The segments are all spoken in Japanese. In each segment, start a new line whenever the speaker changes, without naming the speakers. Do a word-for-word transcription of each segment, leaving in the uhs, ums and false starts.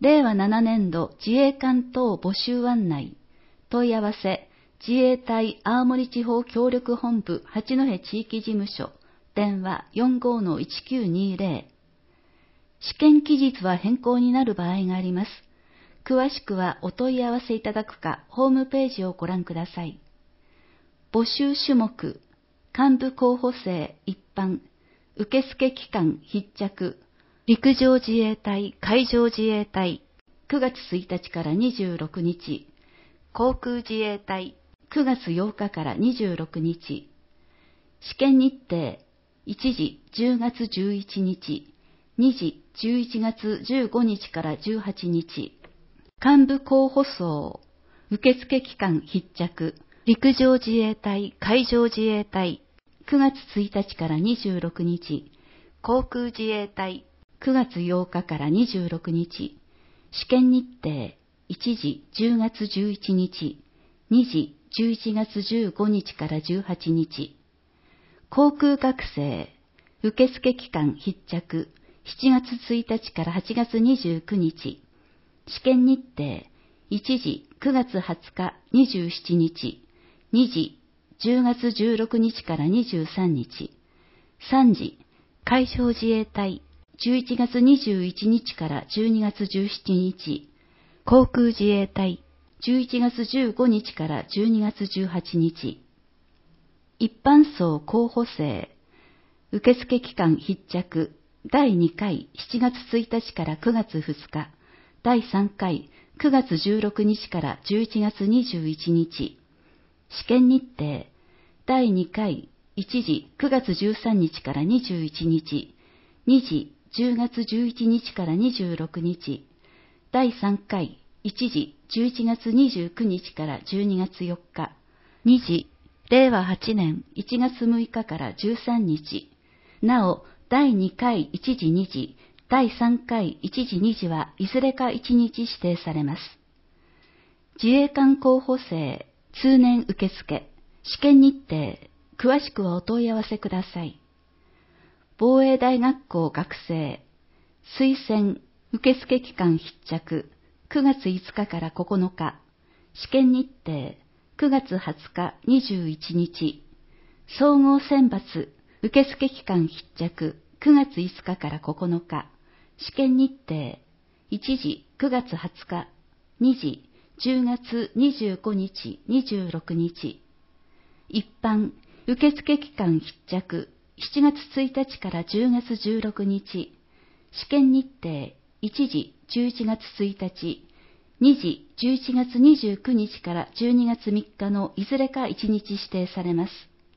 れいわななねんど自衛官等募集案内。問い合わせ、自衛隊青森地方協力本部八戸地域事務所、電話 よんごーのいちきゅうにーぜろ。試験期日は変更になる場合があります。詳しくはお問い合わせいただくか、ホームページをご覧ください。募集種目、幹部候補生一般、受付期間必着、陸上自衛隊、海上自衛隊、くがつついたちからにじゅうろくにち、航空自衛隊、くがつようかからにじゅうろくにち、試験日程、いちじじゅうがつじゅういちにち、にじじゅういちがつじゅうごにちからじゅうはちにち、幹部候補層、受付期間必着、陸上自衛隊、海上自衛隊、くがつついたちからにじゅうろくにち、航空自衛隊、くがつようかからにじゅうろくにち、試験日程、いちじじゅうがつじゅういちにち、にじじゅういちがつじゅうごにちからじゅうはちにち、航空学生、受付期間必着、しちがつついたちからはちがつにじゅうくにち、試験日程、いちじくがつはつかにじゅうしちにち、にじじゅうがつじゅうろくにちからにじゅうさんにち、さんじ海上自衛隊、じゅういちがつにじゅういちにちからじゅうにがつじゅうしちにち、航空自衛隊、じゅういちがつじゅうごにちからじゅうにがつじゅうはちにち、一般層候補生、受付期間必着、だいにかいしちがつついたちからくがつふつか、だいさんかいくがつじゅうろくにちからじゅういちがつにじゅういちにち、試験日程、だいにかいいちじくがつじゅうさんにちからにじゅういちにち、にじじゅうがつじゅういちにちからにじゅうろくにち、だいさんかいいちじじゅういちがつにじゅうくにちからじゅうにがつよっか、にじれいわはちねんいちがつむいかからじゅうさんにち、なおだいにかいいちじにじ、だいさんかいいちじにじはいずれかいちにち指定されます。自衛官候補生、通年受付、試験日程、詳しくはお問い合わせください。防衛大学校学生、推薦、受付期間必着、くがついつかからここのか、試験日程、くがつはつかにじゅういちにち、総合選抜、受付期間必着、くがついつかからここのか、試験日程、いちじくがつはつか、にじじゅうがつにじゅうごにち、にじゅうろくにち、一般、受付期間必着、しちがつついたちからじゅうがつじゅうろくにち、試験日程、いちじじゅういちがつついたち、にじじゅういちがつにじゅうくにちからじゅうにがつみっかのいずれかいちにち指定されます。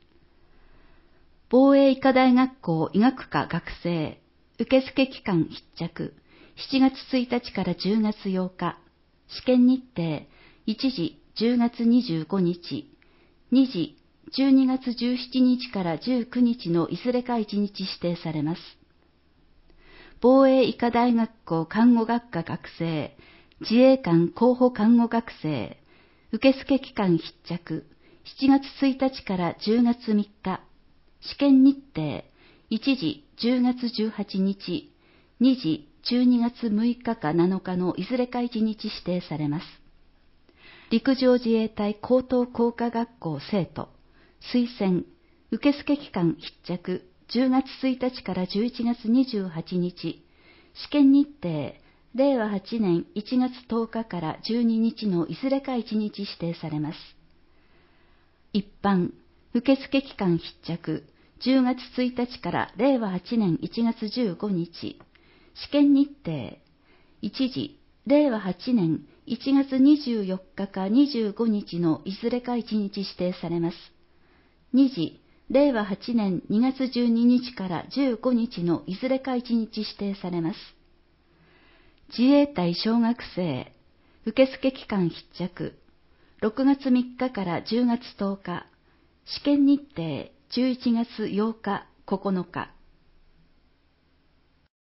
防衛医科大学校医学科学生、受付期間必着、しちがつついたちからじゅうがつようか、試験日程、いちじじゅうがつにじゅうごにち、にじじゅうにがつじゅうしちにちからじゅうくにちのいずれかいちにち指定されます。防衛医科大学校看護学科学生、自衛官候補看護学生、受付期間必着、しちがつついたちからじゅうがつみっか、試験日程、いちじじゅうがつじゅうはちにち、にじじゅうにがつむいかかなのかのいずれかいちにち指定されます。陸上自衛隊高等工科学校生徒、推薦、受付期間必着、じゅうがつついたちからじゅういちがつにじゅうはちにち、試験日程、れいわはちねんいちがつとおかからじゅうににちのいずれかいちにち指定されます。一般、受付期間必着、じゅうがつついたちかられいわはちねんいちがつじゅうごにち、試験日程、いちじれいわはちねんいちがつにじゅうよっかかにじゅうごにちのいずれかいちにち指定されます。にじれいわはちねんにがつじゅうににちからじゅうごにちのいずれかいちにち指定されます。自衛隊小学生、受付期間必着、ろくがつみっかからじゅうがつとおか、試験日程じゅういちがつようか、ここのか、